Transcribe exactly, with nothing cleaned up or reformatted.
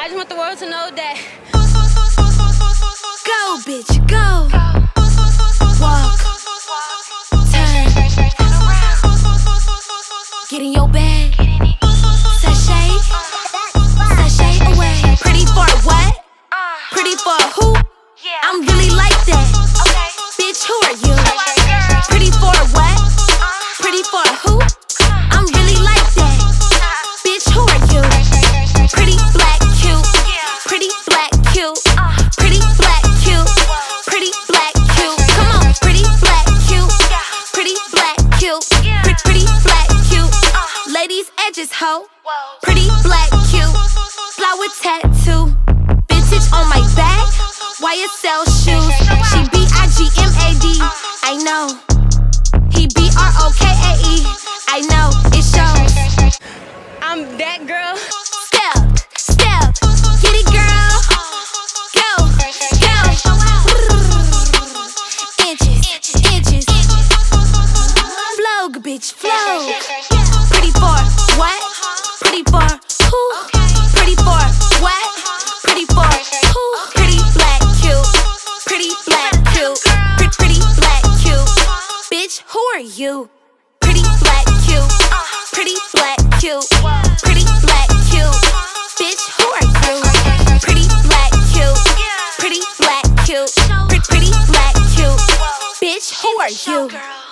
just want the world to know that. Go, bitch, go. Walk, turn, get in your bag. Sashay, sashay away. Pretty for what? Pretty for who? I'm really like that. Bitch, who are you? Pretty for what? Pretty for who? I'm really like that. Bitch, who are you? Pretty black cute. Pretty black cute. Pretty black cute. Pretty black cute. Come on, pretty black cute. Pretty black cute. Pretty pretty black cute. Ladies edges hoe. Pretty black cute. Flower tattoo. Vintage on my back. Y S L shoes. She B I G M A D. I know. He B R O K A E. I know, it shows. I'm that girl. Step, step, get it, girl. Go, go. Inches, inches. Flow, bitch, flow. Pretty for what? Pretty for who? Pretty for what? Pretty for who? Pretty black cute. Pretty black cute. Pretty, pretty black cute. Bitch, who are you? Pretty black cute. Pretty black cute. Pretty black cute. Bitch, who are you? Pretty black cute. Pretty black cute. Pretty, pretty black cute. Bitch, who are you?